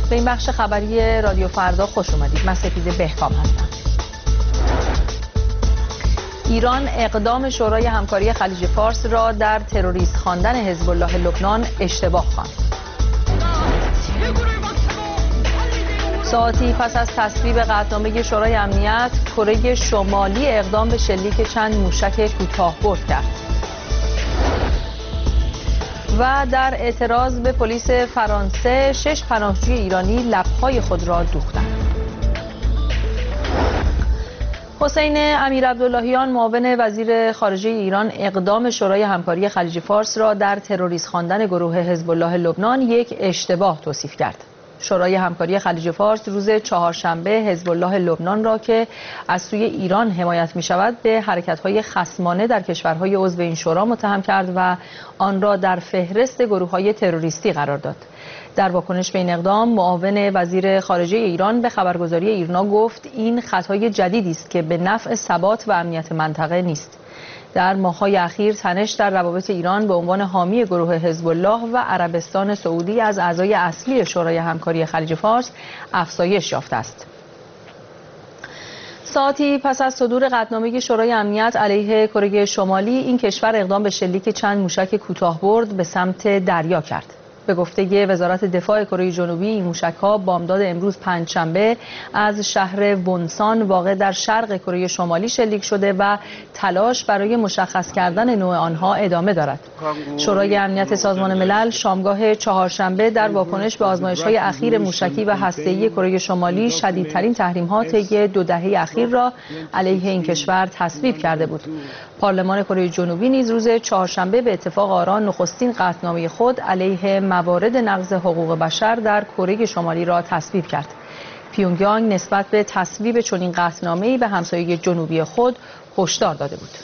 به این بخش خبری رادیو فردا خوش اومدید. من سپیده بهکام هستم. ایران اقدام شورای همکاری خلیج فارس را در تروریست خواندن حزب الله لبنان اشتباه خواند. ساعتی پس از تصویب قطعنامه شورای امنیت، کره شمالی اقدام به شلیک چند موشک کوتاه‌برد کرد. و در اعتراض به پلیس فرانسه 6 پناهجوی ایرانی لب‌های خود را دوختند. حسین امیرعبداللهیان معاون وزیر خارجه ایران اقدام شورای همکاری خلیج فارس را در تروریست خواندن گروه حزب الله لبنان یک اشتباه توصیف کرد. شورای همکاری خلیج فارس روز چهارشنبه حزب الله لبنان را که از سوی ایران حمایت می شود به حرکت‌های خصمانه در کشورهای عضو این شورا متهم کرد و آن را در فهرست گروه‌های تروریستی قرار داد. در واکنش به این اقدام معاون وزیر خارجه ایران به خبرگزاری ایرنا گفت این خطای جدیدی است که به نفع ثبات و امنیت منطقه نیست. در ماه‌های اخیر تنش در روابط ایران به عنوان حامی گروه حزب الله و عربستان سعودی از اعضای اصلی شورای همکاری خلیج فارس افزایش یافته است. ساعتی پس از صدور قطعنامه شورای امنیت علیه کره شمالی، این کشور اقدام به شلیک چند موشک کوتاه‌برد به سمت دریا کرد. به گفته وزارت دفاع کره جنوبی، این موشک‌ها بامداد امروز پنجشنبه از شهر ونسان واقع در شرق کره شمالی شلیک شده و تلاش برای مشخص کردن نوع آنها ادامه دارد. شورای امنیت سازمان ملل شامگاه چهارشنبه در واکنش به آزمایش‌های اخیر موشکی و هسته‌ای کره شمالی شدیدترین تحریم‌ها طی 2 دهه اخیر را علیه این کشور تصویب کرده بود. پارلمان کره جنوبی نیز روز چهارشنبه به اتفاق آرا نخستین قطعنامه خود علیه موارد نقض حقوق بشر در کره شمالی را تصویب کرد. پیونگیانگ نسبت به تصویب چنین قطعنامه‌ای به همسایه جنوبی خود هشدار داده بود.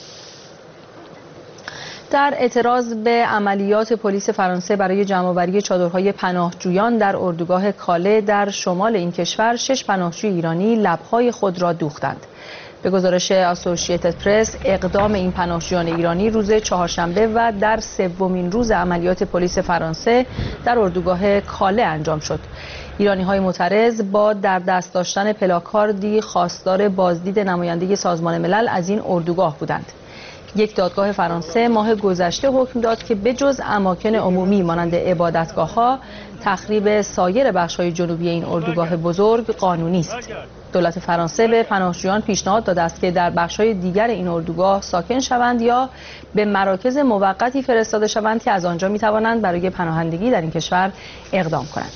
در اعتراض به عملیات پلیس فرانسه برای جمع‌آوری چادرهای پناهجویان در اردوگاه کاله در شمال این کشور، 6 پناهجوی ایرانی لب‌های خود را دوختند. به گزارش اسوسییتد پرس، اقدام این پناهجویان ایرانی روز چهارشنبه و در سومین روز عملیات پلیس فرانسه در اردوگاه کاله انجام شد. ایرانی‌های معترض با در دست داشتن پلاکاردی خواستار بازدید نماینده سازمان ملل از این اردوگاه بودند. یک دادگاه فرانسه ماه گذشته حکم داد که بجز اماکن عمومی مانند عبادتگاه‌ها، تخریب سایر بخش‌های جنوبی این اردوگاه بزرگ قانونی است. دولت فرانسه به پناهجویان پیشنهاد داده است که در بخش‌های دیگر این اردوگاه ساکن شوند یا به مراکز موقتی فرستاده شوند که از آنجا می‌توانند برای پناهندگی در این کشور اقدام کنند.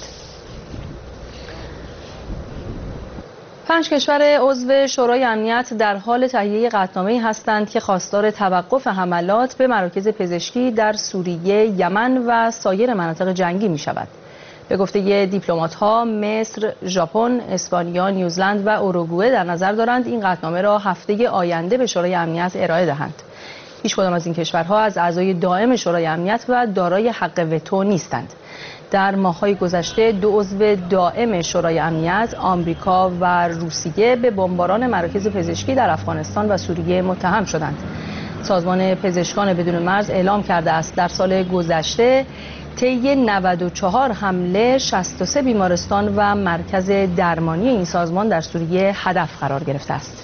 5 کشور عضو شورای امنیت در حال تهیه قطعنامه‌ای هستند که خواستار توقف حملات به مراکز پزشکی در سوریه، یمن و سایر مناطق جنگی می‌شود. به گفته دیپلمات‌ها، مصر، ژاپن، اسپانیا، نیوزلند و اوروگوئه در نظر دارند این قطعنامه را هفته آینده به شورای امنیت ارائه دهند. هیچ کدام از این کشورها از اعضای دائم شورای امنیت و دارای حق وتو نیستند. در ماه‌های گذشته 2 عضو دائم شورای امنیت، آمریکا و روسیه، به بمباران مراکز پزشکی در افغانستان و سوریه متهم شدند. سازمان پزشکان بدون مرز اعلام کرده است در سال گذشته طی 94 حمله 63 بیمارستان و مرکز درمانی این سازمان در سوریه هدف قرار گرفته است.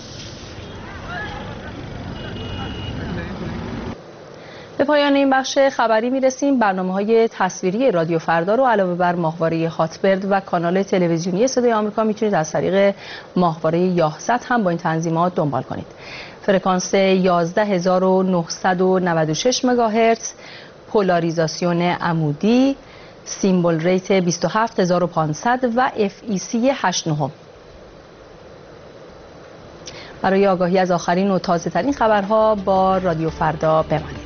به پایان این بخش خبری میرسیم. برنامه‌های تصویری رادیو فردا رو علاوه بر ماهواره هاتبرد و کانال تلویزیونی صدای آمریکا میتونید از طریق ماهواره یاهزت هم با این تنظیمات دنبال کنید. فرکانس 11996 مگاهرتز، پولاریزاسیون عمودی، سیمبل ریت 27500 و FEC 89. برای آگاهی از آخرین و تازه ترین خبرها با رادیو فردا بمانید.